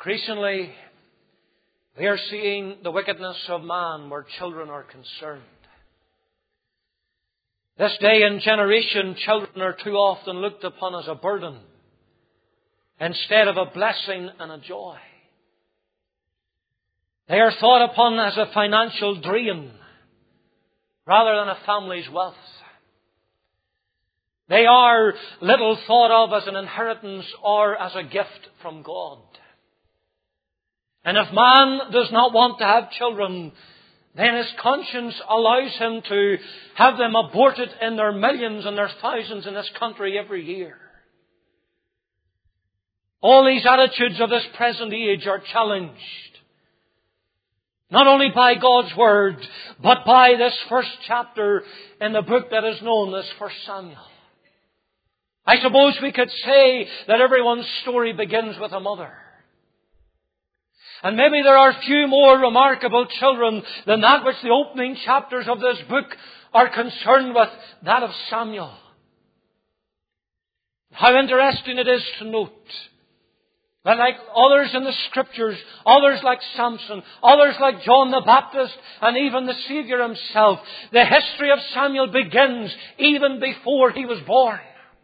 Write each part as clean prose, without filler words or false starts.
Increasingly, we are seeing the wickedness of man where children are concerned. This day and generation, children are too often looked upon as a burden instead of a blessing and a joy. They are thought upon as a financial drain rather than a family's wealth. They are little thought of as an inheritance or as a gift from God. And if man does not want to have children, then his conscience allows him to have them aborted in their millions and their thousands in this country every year. All these attitudes of this present age are challenged, not only by God's Word, but by this first chapter in the book that is known as 1 Samuel. I suppose we could say that everyone's story begins with a mother. And maybe there are few more remarkable children than that which the opening chapters of this book are concerned with, that of Samuel. How interesting it is to note that like others in the Scriptures, others like Samson, others like John the Baptist, and even the Saviour himself, the history of Samuel begins even before he was born.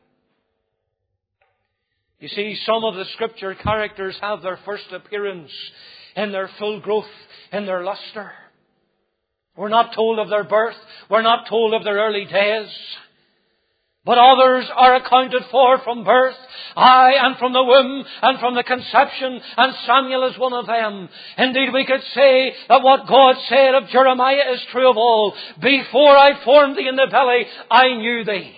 You see, some of the Scripture characters have their first appearance in their full growth, in their lustre. We're not told of their birth. We're not told of their early days. But others are accounted for from birth, aye, and from the womb, and from the conception, and Samuel is one of them. Indeed, we could say that what God said of Jeremiah is true of all. Before I formed thee in the belly, I knew thee.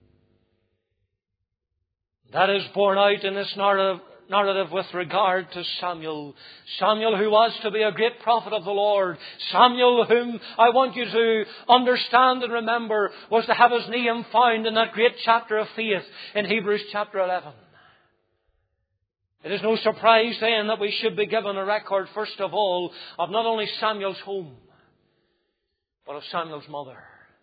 That is borne out in this narrative with regard to Samuel. Samuel, who was to be a great prophet of the Lord. Samuel, whom I want you to understand and remember, was to have his name found in that great chapter of faith in Hebrews chapter 11. It is no surprise then that we should be given a record, first of all, of not only Samuel's home, but of Samuel's mother.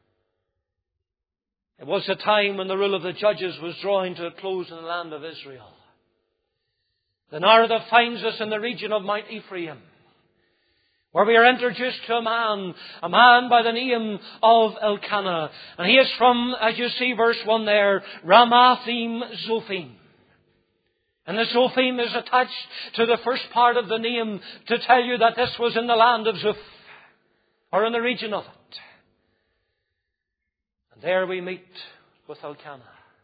It was a time when the rule of the judges was drawing to a close in the land of Israel. The narrative finds us in the region of Mount Ephraim, where we are introduced to a man by the name of Elkanah. And he is from, as you see verse 1 there, Ramathaim Zophim. And the Zophim is attached to the first part of the name to tell you that this was in the land of Zuph, or in the region of it. And there we meet with Elkanah.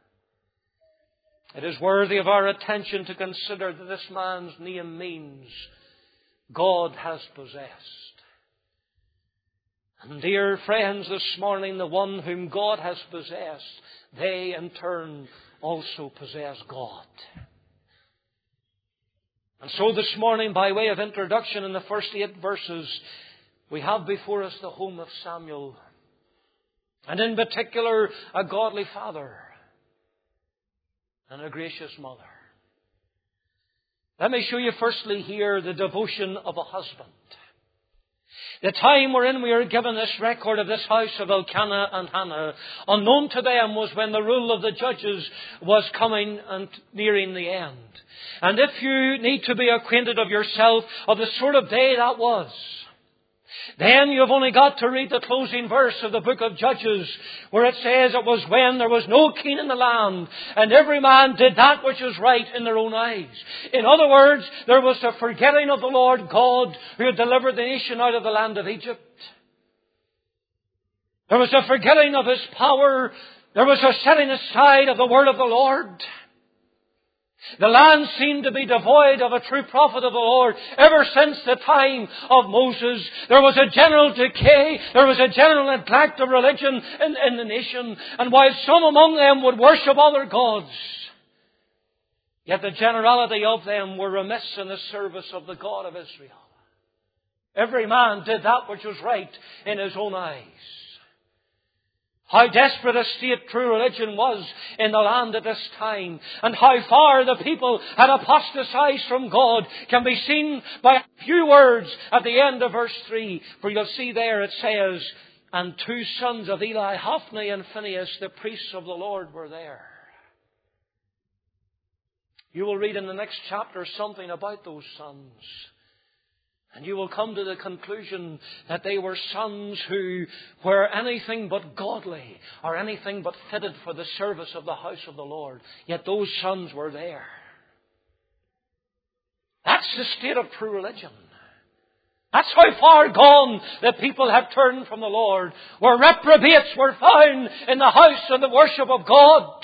It is worthy of our attention to consider that this man's name means God has possessed. And dear friends, this morning, the one whom God has possessed, they in turn also possess God. And so this morning, by way of introduction in the first 8 verses, we have before us the home of Samuel. And in particular, a godly father and a gracious mother. Let me show you firstly here the devotion of a husband. The time wherein we are given this record of this house of Elkanah and Hannah, unknown to them, was when the rule of the judges was coming and nearing the end. And if you need to be acquainted of yourself of the sort of day that was, then you've only got to read the closing verse of the book of Judges, where it says it was when there was no king in the land, and every man did that which was right in their own eyes. In other words, there was a forgetting of the Lord God who had delivered the nation out of the land of Egypt. There was a forgetting of His power. There was a setting aside of the word of the Lord. The land seemed to be devoid of a true prophet of the Lord. Ever since the time of Moses, there was a general decay. There was a general neglect of religion in the nation. And while some among them would worship other gods, yet the generality of them were remiss in the service of the God of Israel. Every man did that which was right in his own eyes. How desperate a state true religion was in the land at this time, and how far the people had apostatized from God can be seen by a few words at the end of verse 3. For you'll see there it says, and 2 sons of Eli, Hophni and Phinehas, the priests of the Lord, were there. You will read in the next chapter something about those sons. And you will come to the conclusion that they were sons who were anything but godly or anything but fitted for the service of the house of the Lord. Yet those sons were there. That's the state of true religion. That's how far gone the people have turned from the Lord, where reprobates were found in the house and the worship of God.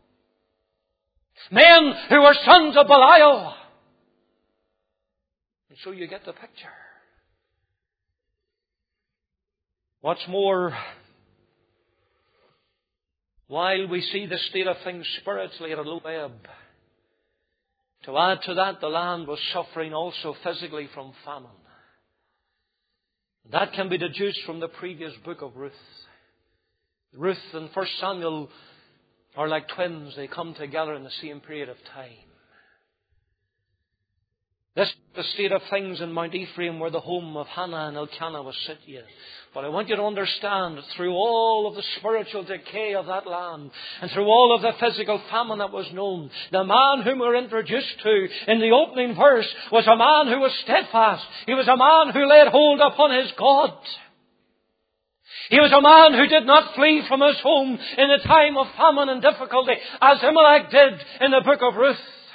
Men who were sons of Belial. And so you get the picture. What's more, while we see the state of things spiritually at a low ebb, to add to that, the land was suffering also physically from famine. That can be deduced from the previous book of Ruth. Ruth and 1 Samuel are like twins. They come together in the same period of time. This is the state of things in Mount Ephraim, where the home of Hannah and Elkanah was situated. But I want you to understand that through all of the spiritual decay of that land and through all of the physical famine that was known, the man whom we're introduced to in the opening verse was a man who was steadfast. He was a man who laid hold upon his God. He was a man who did not flee from his home in the time of famine and difficulty, as Elimelech did in the book of Ruth.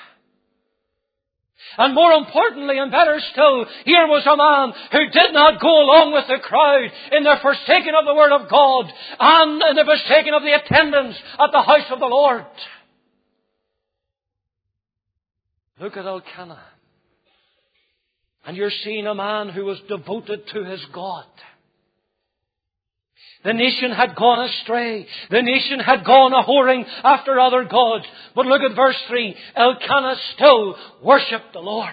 And more importantly and better still, here was a man who did not go along with the crowd in their forsaking of the Word of God and in the forsaking of the attendance at the house of the Lord. Look at Elkanah. And you're seeing a man who was devoted to his God. The nation had gone astray. The nation had gone a-whoring after other gods. But look at verse 3. Elkanah still worshipped the Lord.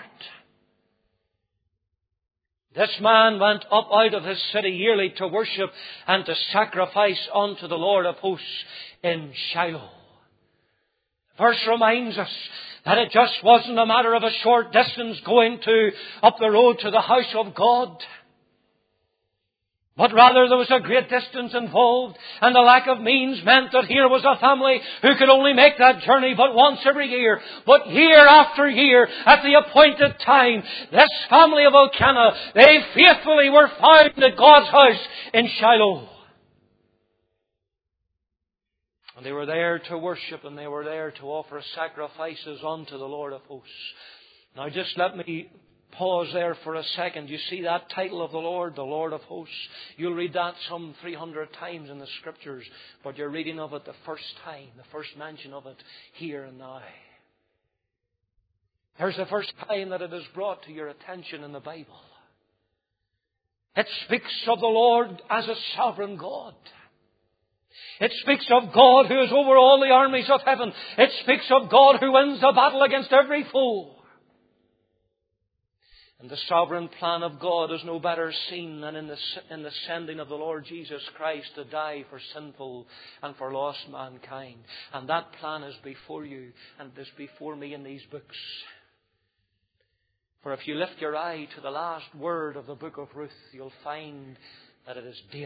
This man went up out of his city yearly to worship and to sacrifice unto the Lord of hosts in Shiloh. The verse reminds us that it just wasn't a matter of a short distance going up the road to the house of God. But rather there was a great distance involved, and the lack of means meant that here was a family who could only make that journey but once every year. But year after year, at the appointed time, this family of Elkanah, they faithfully were found at God's house in Shiloh. And they were there to worship, and they were there to offer sacrifices unto the Lord of hosts. Now just let me pause there for a second. You see that title of the Lord of hosts. You'll read that some 300 times in the Scriptures, but you're reading of it the first time, the first mention of it here and now. Here's the first time that it is brought to your attention in the Bible. It speaks of the Lord as a sovereign God. It speaks of God who is over all the armies of heaven. It speaks of God who wins the battle against every foe. And the sovereign plan of God is no better seen than in the sending of the Lord Jesus Christ to die for sinful and for lost mankind. And that plan is before you and is before me in these books. For if you lift your eye to the last word of the book of Ruth, you'll find that it is David.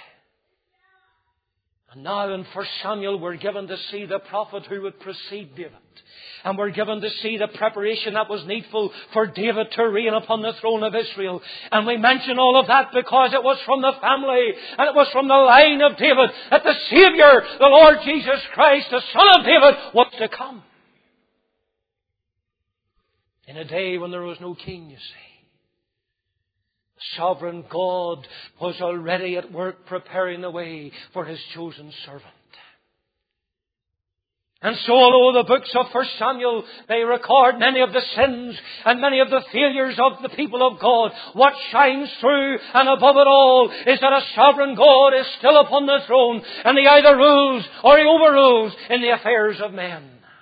And now in 1 Samuel we're given to see the prophet who would precede David. And we're given to see the preparation that was needful for David to reign upon the throne of Israel. And we mention all of that because it was from the family and it was from the line of David that the Saviour, the Lord Jesus Christ, the Son of David, was to come. In a day when there was no king, you see. The sovereign God was already at work preparing the way for His chosen servant. And so although the books of 1 Samuel, they record many of the sins and many of the failures of the people of God, what shines through and above it all is that a sovereign God is still upon the throne, and He either rules or He overrules in the affairs of men.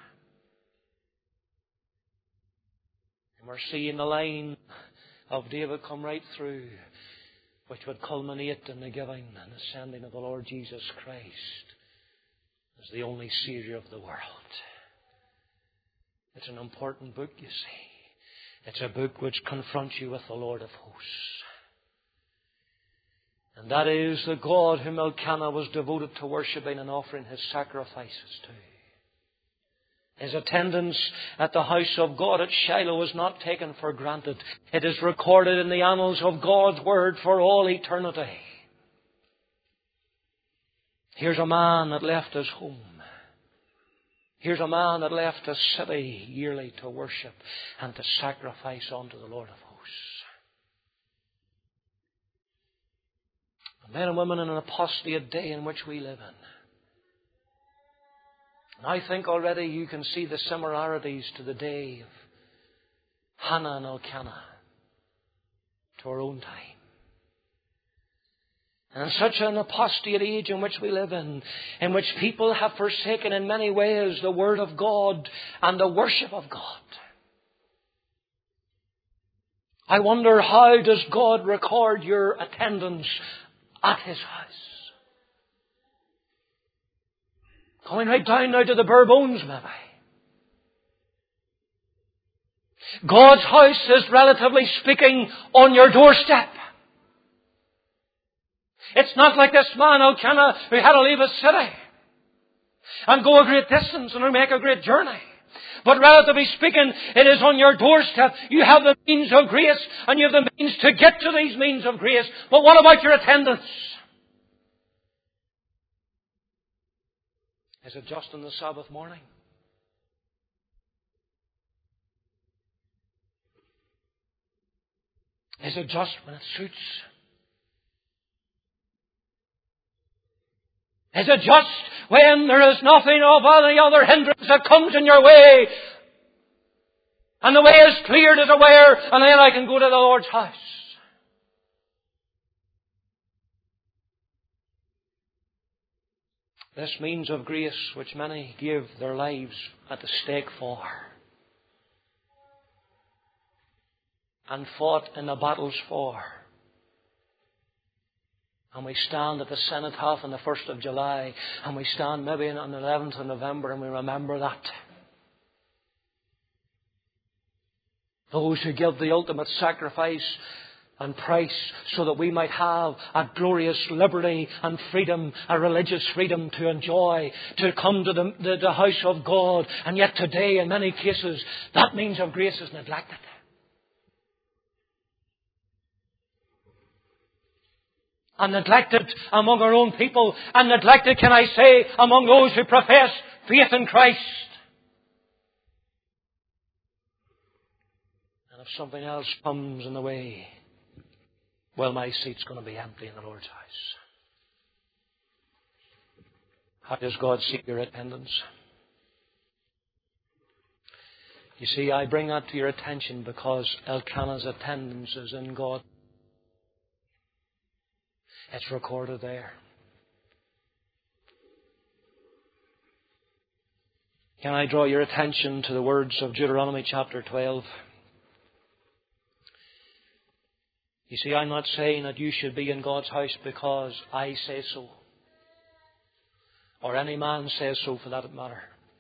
And we're seeing the line of David come right through, which would culminate in the giving and the sending of the Lord Jesus Christ as the only Saviour of the world. It's an important book, you see. It's a book which confronts you with the Lord of hosts. And that is the God whom Elkanah was devoted to worshipping and offering his sacrifices to. His attendance at the house of God at Shiloh is not taken for granted. It is recorded in the annals of God's Word for all eternity. Here's a man that left his home. Here's a man that left a city yearly to worship and to sacrifice unto the Lord of hosts. Men and women in an apostate day in which we live in. And I think already you can see the similarities to the day of Hannah and Elkanah to our own time. And in such an apostate age in which we live in which people have forsaken in many ways the Word of God and the worship of God. I wonder, how does God record your attendance at His house? Going right down now to the bare bones, maybe. God's house is, relatively speaking, on your doorstep. It's not like this man Elkanah who had to leave his city and go a great distance and make a great journey. But relatively speaking, it is on your doorstep. You have the means of grace and you have the means to get to these means of grace. But what about your attendance? Is it just on the Sabbath morning? Is it just when it suits? Is it just when there is nothing of any other hindrance that comes in your way? And the way is cleared as a wire, and then I can go to the Lord's house. This means of grace which many give their lives at the stake for, and fought in the battles for. And we stand at the cenotaph on the 1st of July, and we stand maybe on the 11th of November, and we remember that. Those who give the ultimate sacrifice and price so that we might have a glorious liberty and freedom, a religious freedom to enjoy, to come to the house of God. And yet today, in many cases, that means of grace is neglected. And neglected among our own people, and neglected, can I say, among those who profess faith in Christ. And if something else comes in the way, well, my seat's going to be empty in the Lord's house. How does God see your attendance? You see, I bring that to your attention because Elkanah's attendance is in God. It's recorded there. Can I draw your attention to the words of Deuteronomy chapter 12? You see, I'm not saying that you should be in God's house because I say so, or any man says so for that matter.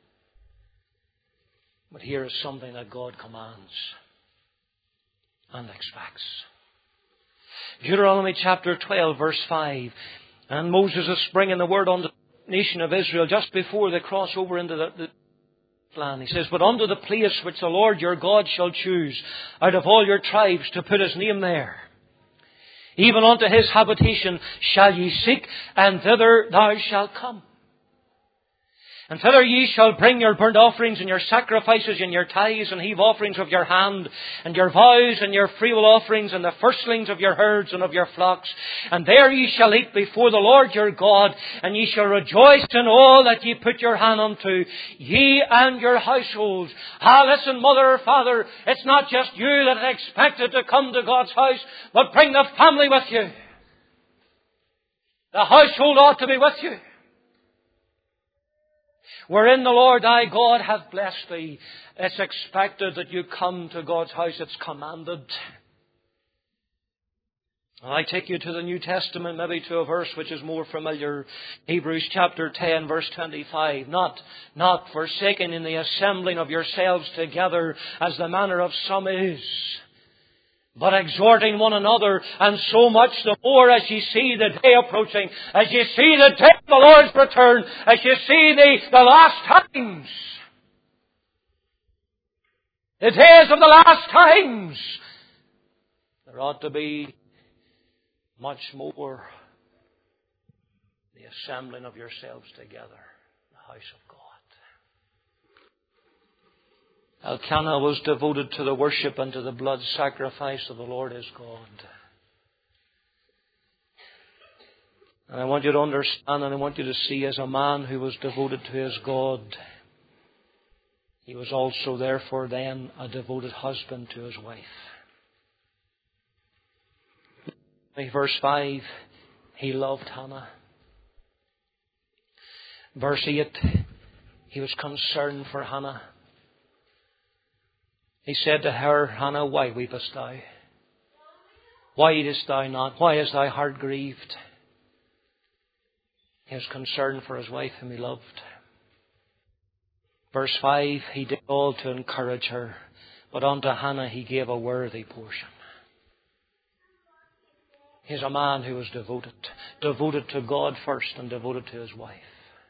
But here is something that God commands and expects. Deuteronomy chapter 12 verse 5. And Moses is bringing the word unto the nation of Israel just before they cross over into the land. He says, but unto the place which the Lord your God shall choose out of all your tribes to put His name there, even unto His habitation shall ye seek, and thither thou shalt come. And thither ye shall bring your burnt offerings and your sacrifices and your tithes and heave offerings of your hand and your vows and your freewill offerings and the firstlings of your herds and of your flocks. And there ye shall eat before the Lord your God, and ye shall rejoice in all that ye put your hand unto, ye and your households. Listen, mother or father, it's not just you that are expected to come to God's house, but bring the family with you. The household ought to be with you. Wherein the Lord thy God hath blessed thee. It's expected that you come to God's house. It's commanded. And I take you to the New Testament, maybe to a verse which is more familiar. Hebrews chapter 10 verse 25. Not forsaking in the assembling of yourselves together as the manner of some is, but exhorting one another, and so much the more as ye see the day approaching, as ye see the day of the Lord's return, as ye see the last times. the days of the last times, there ought to be much more the assembling of yourselves together in the house of God. Elkanah was devoted to the worship and to the blood sacrifice of the Lord his God. And I want you to understand and I want you to see, as a man who was devoted to his God, he was also therefore then a devoted husband to his wife. Verse 5, he loved Hannah. Verse 8, he was concerned for Hannah. He said to her, Hannah, why weepest thou? Why eatest thou not? Why is thy heart grieved? He was concerned for his wife whom he loved. Verse 5, he did all to encourage her, but unto Hannah he gave a worthy portion. He's a man who was devoted to God first and devoted to his wife.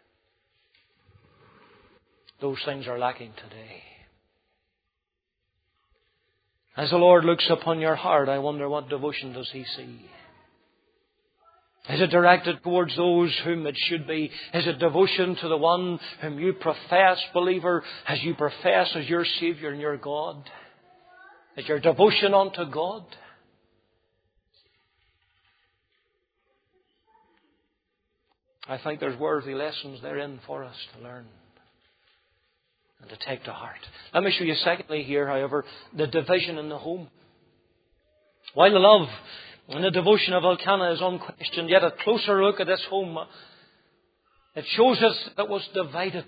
Those things are lacking today. As the Lord looks upon your heart, I wonder what devotion does he see? Is it directed towards those whom it should be? Is it devotion to the one whom you profess, believer, as you profess as your Saviour and your God? Is your devotion unto God? I think there's worthy lessons therein for us to learn and to take to heart. Let me show you secondly here, however, the division in the home. While the love and the devotion of Elkanah is unquestioned, yet a closer look at this home, it shows us that it was divided.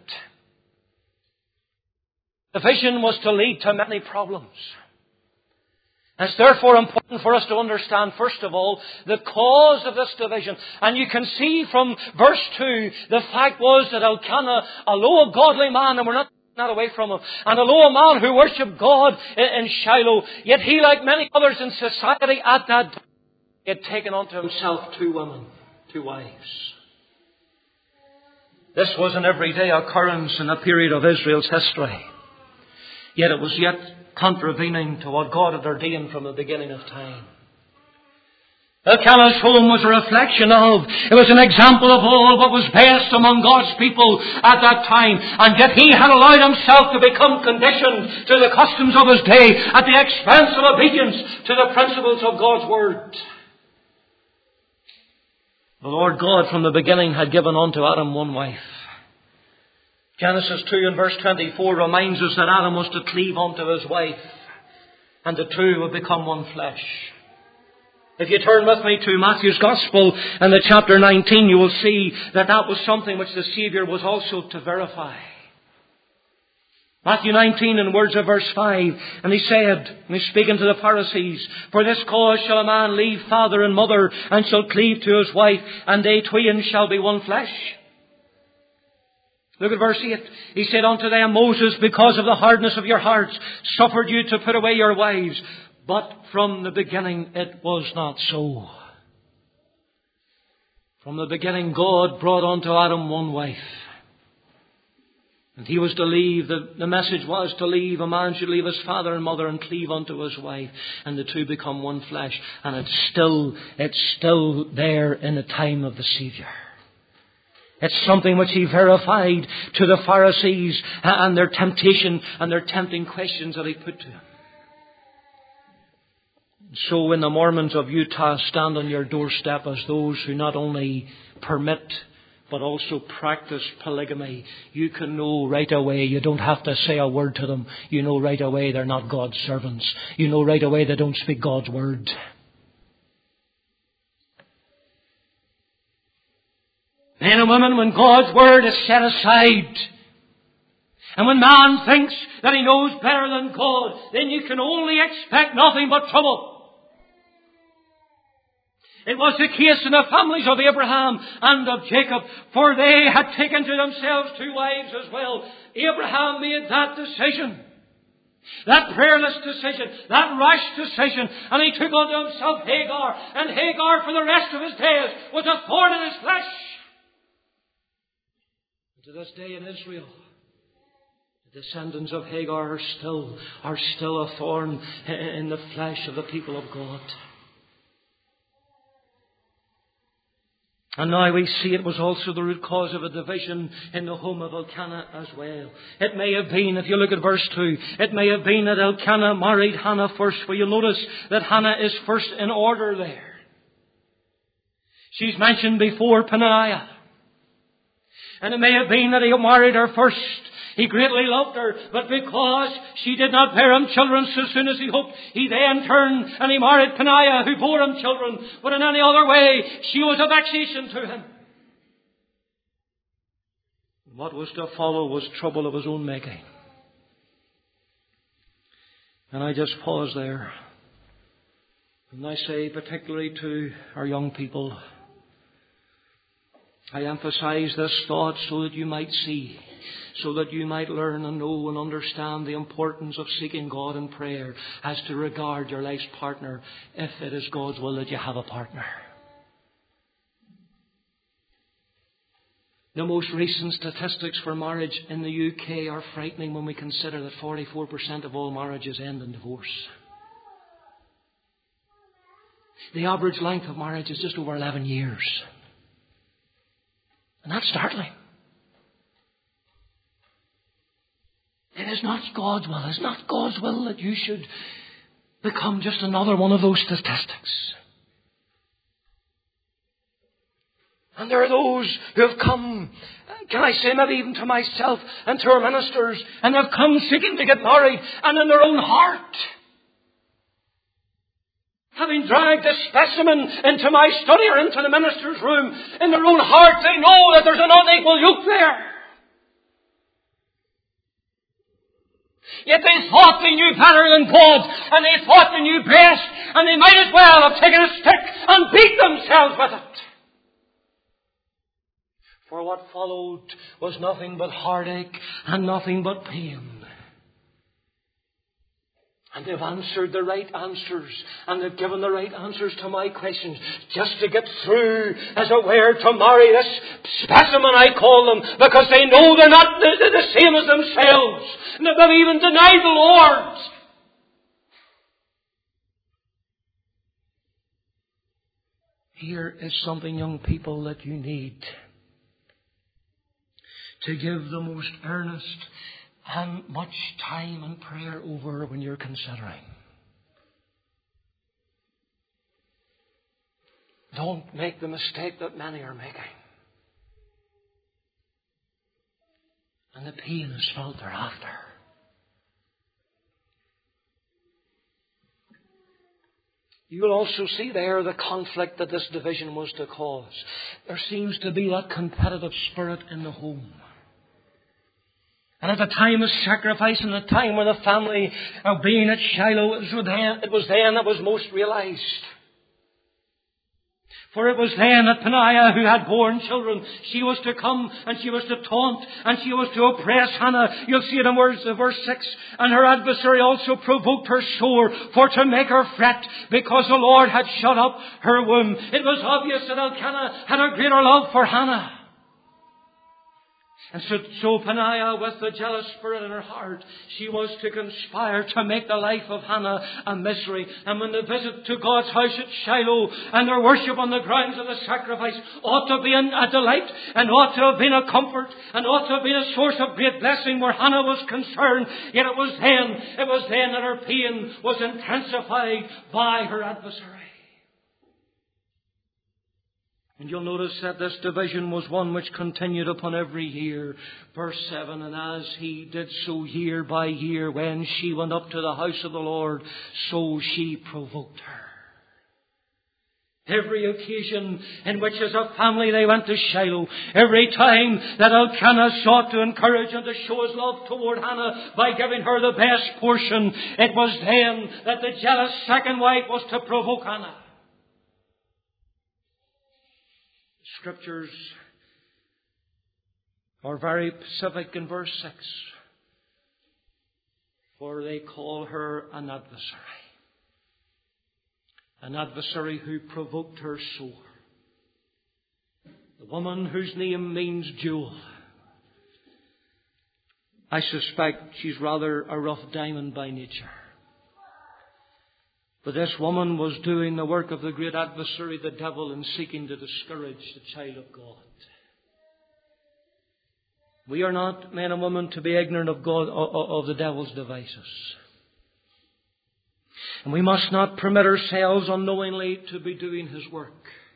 Division was to lead to many problems. And it's therefore important for us to understand, first of all, the cause of this division. And you can see from verse 2, the fact was that Elkanah, although a godly man, and we're not away from him, and although a man who worshipped God in Shiloh, yet he, like many others in society at that time, he had taken unto himself 2 women, 2 wives. This was an everyday occurrence in a period of Israel's history. Yet it was yet contravening to what God had ordained from the beginning of time. Elkanah's home was a reflection of, it was an example of all what was best among God's people at that time. And yet he had allowed himself to become conditioned to the customs of his day at the expense of obedience to the principles of God's Word. The Lord God from the beginning had given unto Adam 1 wife. Genesis 2 and verse 24 reminds us that Adam was to cleave unto his wife, and the two would become one flesh. If you turn with me to Matthew's Gospel and the chapter 19, you will see that that was something which the Saviour was also to verify. Matthew 19 in words of verse 5, and he said, and he's speaking to the Pharisees, for this cause shall a man leave father and mother, and shall cleave to his wife, and they twain shall be one flesh. Look at verse 8. He said unto them, Moses, because of the hardness of your hearts, suffered you to put away your wives. But from the beginning it was not so. From the beginning God brought unto Adam 1 wife. And he was to leave, the message was to leave, a man should leave his father and mother and cleave unto his wife. And the two become one flesh. And it's still there in the time of the Saviour. It's something which he verified to the Pharisees and their temptation and their tempting questions that he put to them. So when the Mormons of Utah stand on your doorstep as those who not only permit but also practice polygamy, you can know right away, you don't have to say a word to them. You know right away they're not God's servants. You know right away they don't speak God's word. Men and women, when God's word is set aside, and when man thinks that he knows better than God, then you can only expect nothing but trouble. It was the case in the families of Abraham and of Jacob, for they had taken to themselves 2 wives as well. Abraham made that decision, that prayerless decision, that rash decision, and he took unto himself Hagar, and Hagar for the rest of his days was a thorn in his flesh. To this day in Israel, descendants of Hagar are still a thorn in the flesh of the people of God. And now we see it was also the root cause of a division in the home of Elkanah as well. It may have been, if you look at verse 2, it may have been that Elkanah married Hannah first. For you'll notice that Hannah is first in order there. She's mentioned before Peninnah. And it may have been that he married her first. He greatly loved her, but because she did not bear him children so soon as he hoped, he then turned and he married Peninnah, who bore him children. But in any other way, she was a vexation to him. What was to follow was trouble of his own making. And I just pause there. And I say particularly to our young people, I emphasize this thought so that you might see, so that you might learn and know and understand the importance of seeking God in prayer as to regard your life's partner, if it is God's will that you have a partner. The most recent statistics for marriage in the UK are frightening when we consider that 44% of all marriages end in divorce. The average length of marriage is just over 11 years. And that's startling. It is not God's will. It's not God's will that you should become just another one of those statistics. And there are those who have come, can I say, maybe even to myself and to our ministers, and have come seeking to get married, and in their own heart, having dragged a specimen into my study or into the minister's room, in their own heart they know that there's an unequal yoke there. Yet they thought they knew better than God, and they thought they knew best, and they might as well have taken a stick and beat themselves with it. For what followed was nothing but heartache and nothing but pain. And they've answered the right answers, and they've given the right answers to my questions, just to get through, as it were, to marry this specimen, I call them, because they know they're not the same as themselves, and they've even denied the Lord. Here is something, young people, that you need to give the most earnest and much time and prayer over when you're considering. Don't make the mistake that many are making. And the pain is felt thereafter. You will also see there the conflict that this division was to cause. There seems to be that competitive spirit in the home. And at the time of sacrifice, and the time when the family of being at Shiloh, it was then that was most realized. For it was then that Peninnah, who had borne children, she was to come and she was to taunt and she was to oppress Hannah. You'll see it in verse 6. And her adversary also provoked her sore for to make her fret, because the Lord had shut up her womb. It was obvious that Elkanah had a greater love for Hannah. And so Peninnah, with the jealous spirit in her heart, she was to conspire to make the life of Hannah a misery. And when the visit to God's house at Shiloh and their worship on the grounds of the sacrifice ought to have been a delight and ought to have been a comfort and ought to have been a source of great blessing where Hannah was concerned, yet it was then that her pain was intensified by her adversary. And you'll notice that this division was one which continued upon every year. Verse 7, and as he did so year by year, when she went up to the house of the Lord, so she provoked her. Every occasion in which as a family they went to Shiloh, every time that Elkanah sought to encourage and to show his love toward Hannah by giving her the best portion, it was then that the jealous second wife was to provoke Hannah. Scriptures are very specific in verse 6. For they call her an adversary. An adversary who provoked her sore. The woman whose name means jewel. I suspect she's rather a rough diamond by nature. But this woman was doing the work of the great adversary, the devil, in seeking to discourage the child of God. We are not, men and women, to be ignorant of God, of the devil's devices. And we must not permit ourselves unknowingly to be doing his work.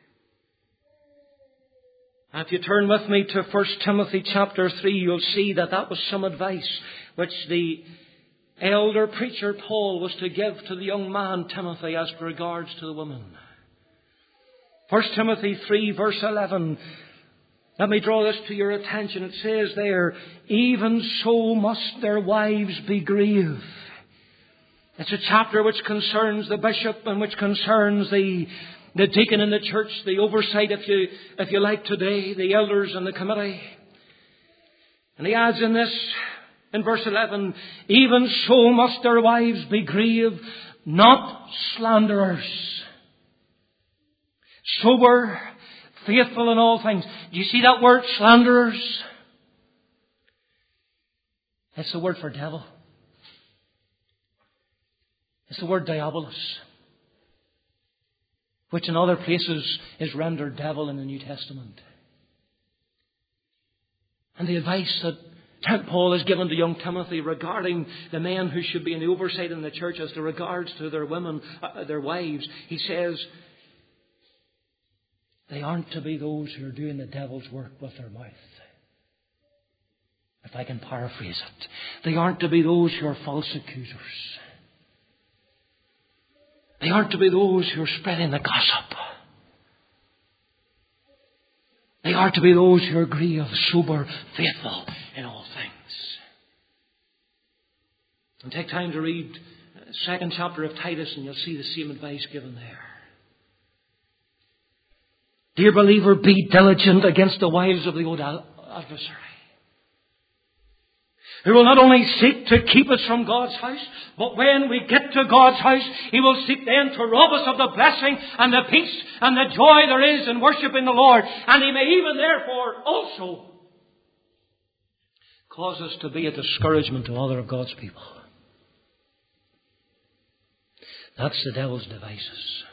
And if you turn with me to 1 Timothy chapter 3, you'll see that was some advice which the elder preacher Paul was to give to the young man Timothy as regards to the woman. 1 Timothy 3 verse 11. Let me draw this to your attention. It says there, even so must their wives be grieved. It's a chapter which concerns the bishop and which concerns the deacon in the church, the oversight, if you like today, the elders and the committee. And he adds in this, in verse 11, even so must their wives be grieved, not slanderers, sober, faithful in all things. Do you see that word, slanderers? It's the word for devil. It's the word diabolos, which in other places is rendered devil in the New Testament. And the advice that Paul has given to young Timothy regarding the men who should be in the oversight in the church as to regards to their women, their wives, he says, they aren't to be those who are doing the devil's work with their mouth. If I can paraphrase it. They aren't to be those who are false accusers. They aren't to be those who are spreading the gossip. They are to be those who are grieved, sober, faithful in all things. And take time to read the second chapter of Titus and you'll see the same advice given there. Dear believer, be diligent against the wiles of the old adversary, who will not only seek to keep us from God's house, but when we get to God's house, he will seek then to rob us of the blessing and the peace and the joy there is in worshiping the Lord. And he may even therefore also cause us to be a discouragement to other of God's people. That's the devil's devices.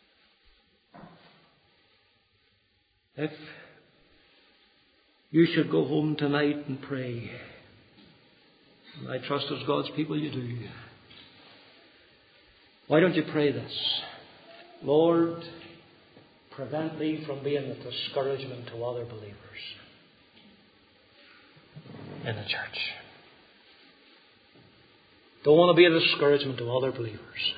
If you should go home tonight and pray, and I trust as God's people you do, why don't you pray this? Lord, prevent me from being a discouragement to other believers in the church. Don't want to be a discouragement to other believers.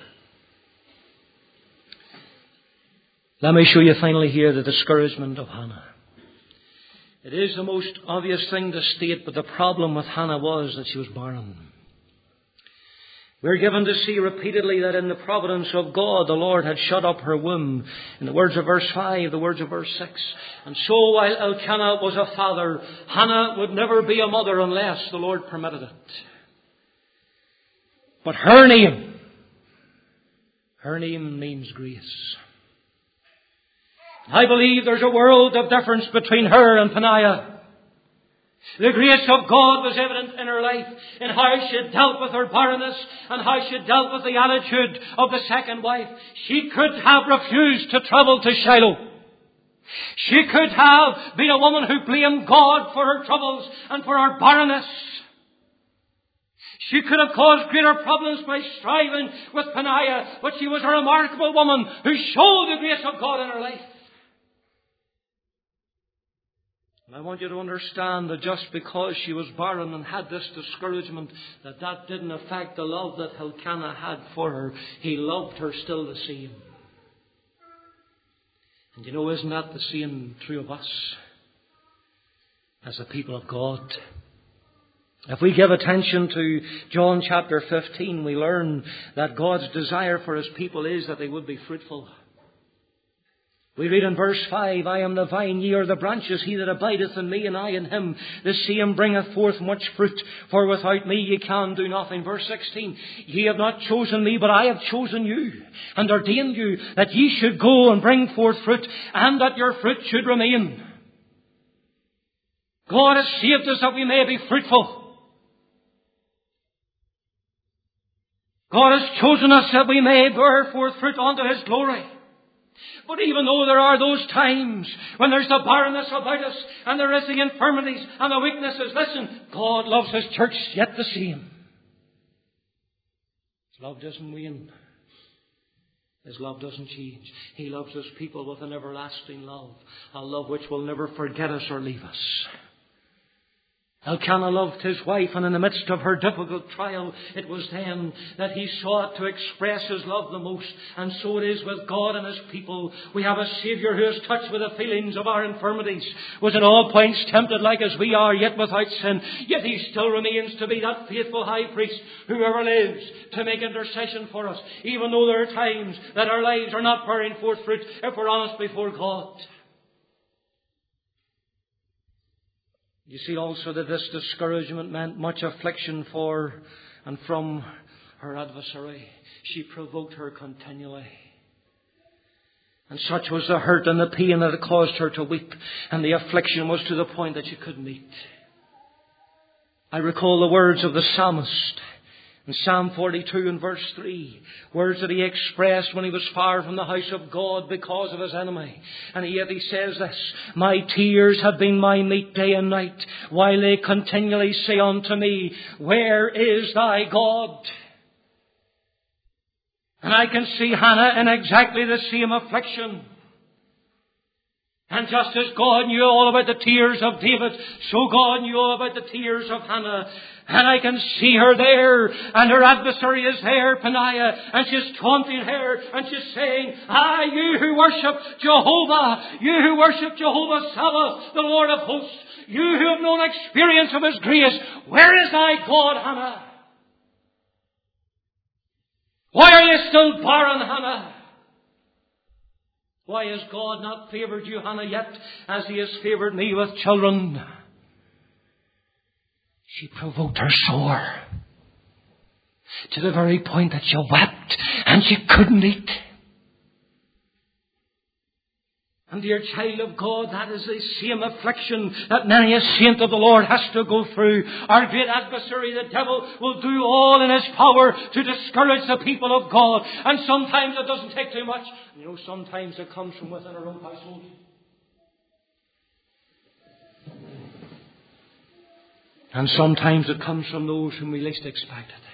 Let me show you finally here the discouragement of Hannah. It is the most obvious thing to state, but the problem with Hannah was that she was barren. We're given to see repeatedly that in the providence of God, the Lord had shut up her womb. In the words of verse 5, the words of verse 6. And so while Elkanah was a father, Hannah would never be a mother unless the Lord permitted it. But her name means grace. I believe there's a world of difference between her and Peninnah. The grace of God was evident in her life, in how she dealt with her barrenness and how she dealt with the attitude of the second wife. She could have refused to travel to Shiloh. She could have been a woman who blamed God for her troubles and for her barrenness. She could have caused greater problems by striving with Peninnah, but she was a remarkable woman who showed the grace of God in her life. And I want you to understand that just because she was barren and had this discouragement, that didn't affect the love that Elkanah had for her. He loved her still the same. And you know, isn't that the same true of us as the people of God? If we give attention to John chapter 15, we learn that God's desire for His people is that they would be fruitful. We read in verse 5, I am the vine, ye are the branches, he that abideth in me and I in him, the same bringeth forth much fruit, for without me ye can do nothing. Verse 16, ye have not chosen me, but I have chosen you, and ordained you, that ye should go and bring forth fruit, and that your fruit should remain. God has saved us that we may be fruitful. God has chosen us that we may bear forth fruit unto His glory. But even though there are those times when there's the barrenness about us, and there is the infirmities and the weaknesses, listen, God loves His church yet the same. His love doesn't wane. His love doesn't change. He loves His people with an everlasting love. A love which will never forget us or leave us. Elkanah loved his wife, and in the midst of her difficult trial, it was then that he sought to express his love the most. And so it is with God and His people. We have a Saviour who is touched with the feelings of our infirmities, was in all points tempted like as we are, yet without sin. Yet He still remains to be that faithful high priest who ever lives to make intercession for us, even though there are times that our lives are not bearing forth fruit, if we're honest before God. You see also that this discouragement meant much affliction for and from her adversary. She provoked her continually. And such was the hurt and the pain that it caused her to weep. And the affliction was to the point that she couldn't eat. I recall the words of the psalmist in Psalm 42 and verse 3, words that he expressed when he was far from the house of God because of his enemy. And yet he says this, my tears have been my meat day and night, while they continually say unto me, where is thy God? And I can see Hannah in exactly the same affliction. And just as God knew all about the tears of David, so God knew all about the tears of Hannah. And I can see her there, and her adversary is there, Peninnah, and she's taunting her, and she's saying, you who worship Jehovah, you who worship Jehovah Sabaoth, the Lord of hosts, you who have known experience of His grace, where is thy God, Hannah? Why are you still barren, Hannah? Why has God not favoured you, Hannah, yet, as He has favoured me with children? She provoked her sore to the very point that she wept and she couldn't eat. And dear child of God, that is the same affliction that many a saint of the Lord has to go through. Our great adversary, the devil, will do all in his power to discourage the people of God. And sometimes it doesn't take too much. You know, sometimes it comes from within our own household. And sometimes it comes from those whom we least expect it.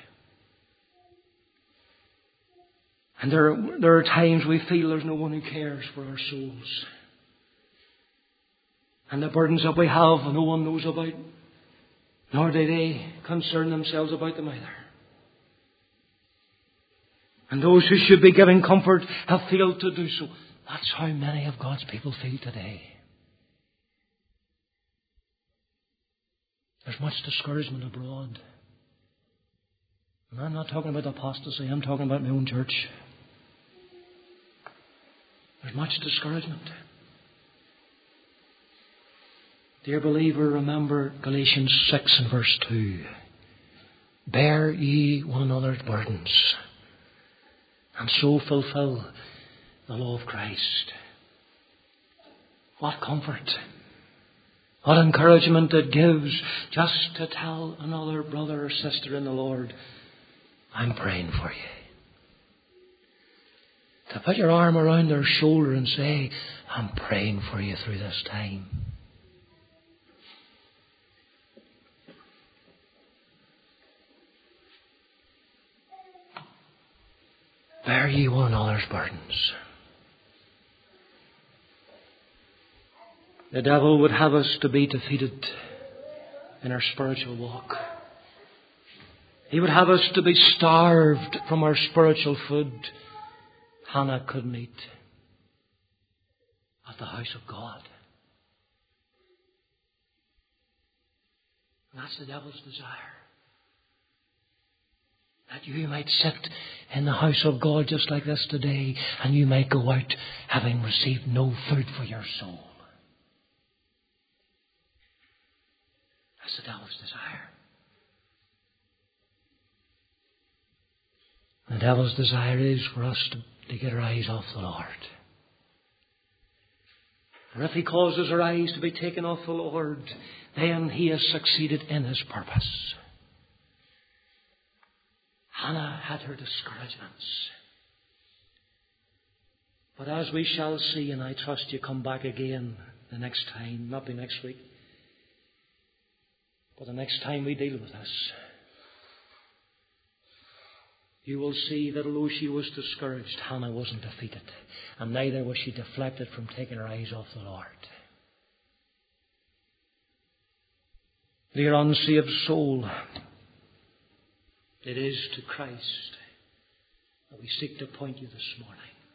And there are times we feel there's no one who cares for our souls. And the burdens that we have, no one knows about. Nor do they concern themselves about them either. And those who should be giving comfort have failed to do so. That's how many of God's people feel today. There's much discouragement abroad. And I'm not talking about apostasy. I'm talking about my own church. There's much discouragement. Dear believer, remember Galatians 6 and verse 2. Bear ye one another's burdens, and so fulfill the law of Christ. What comfort, what encouragement it gives just to tell another brother or sister in the Lord, I'm praying for you. To put your arm around their shoulder and say, I'm praying for you through this time. Bear ye one another's burdens. The devil would have us to be defeated in our spiritual walk. He would have us to be starved from our spiritual food. Hannah couldn't eat at the house of God. And that's the devil's desire. That you might sit in the house of God just like this today, and you might go out having received no food for your soul. That's the devil's desire. The devil's desire is for us to get our eyes off the Lord. And if he causes our eyes to be taken off the Lord, then he has succeeded in his purpose. Hannah had her discouragements. But as we shall see, and I trust you come back again the next time, not be next week, but the next time we deal with this, you will see that although she was discouraged, Hannah wasn't defeated. And neither was she deflected from taking her eyes off the Lord. Dear unsaved soul, it is to Christ that we seek to point you this morning.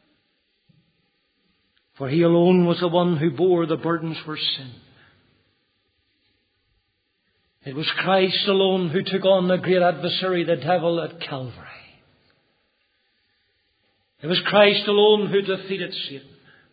For He alone was the one who bore the burdens for sin. It was Christ alone who took on the great adversary, the devil, at Calvary. It was Christ alone who defeated Satan.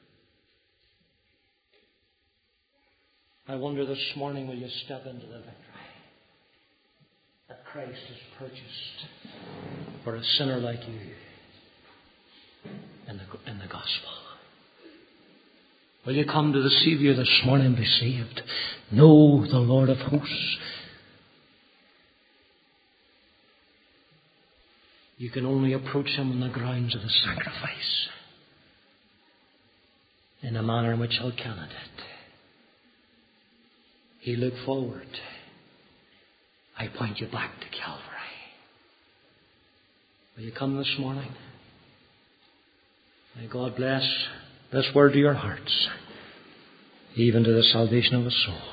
I wonder this morning, will you step into the victory that Christ has purchased for a sinner like you in the gospel? Will you come to the Saviour this morning and be saved? Know the Lord of hosts. You can only approach Him on the grounds of the sacrifice, in a manner in which Elkanah did. He looked forward. I point you back to Calvary. Will you come this morning? May God bless this word to your hearts, even to the salvation of a soul.